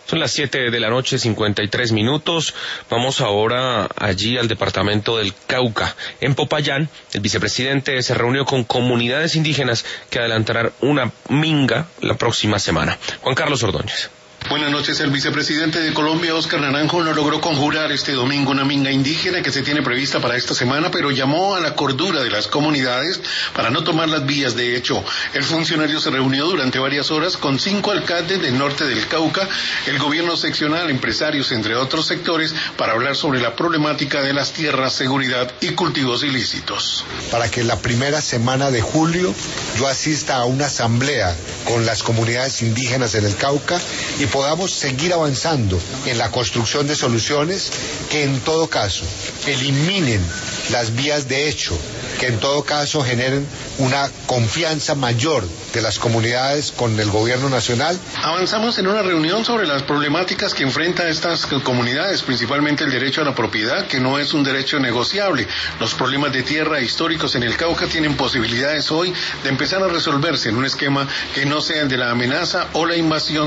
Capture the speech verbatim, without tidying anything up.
Son las siete de la noche, cincuenta y tres minutos. Vamos ahora allí al departamento del Cauca. En Popayán, el vicepresidente se reunió con comunidades indígenas que adelantarán una minga la próxima semana. Juan Carlos Ordóñez. Buenas noches. El vicepresidente de Colombia, Óscar Naranjo, no logró conjurar este domingo una minga indígena que se tiene prevista para esta semana, pero llamó a la cordura de las comunidades para no tomar las vías de hecho. El funcionario se reunió durante varias horas con cinco alcaldes del norte del Cauca, el gobierno seccional, empresarios, entre otros sectores, para hablar sobre la problemática de las tierras, seguridad y cultivos ilícitos. Para que la primera semana de julio yo asista a una asamblea con las comunidades indígenas en el Cauca y podamos seguir avanzando en la construcción de soluciones que en todo caso eliminen las vías de hecho, que en todo caso generen una confianza mayor de las comunidades con el gobierno nacional. Avanzamos en una reunión sobre las problemáticas que enfrentan estas comunidades, principalmente el derecho a la propiedad, que no es un derecho negociable. Los problemas de tierra históricos en el Cauca tienen posibilidades hoy de empezar a resolverse en un esquema que no sea el de la amenaza o la invasión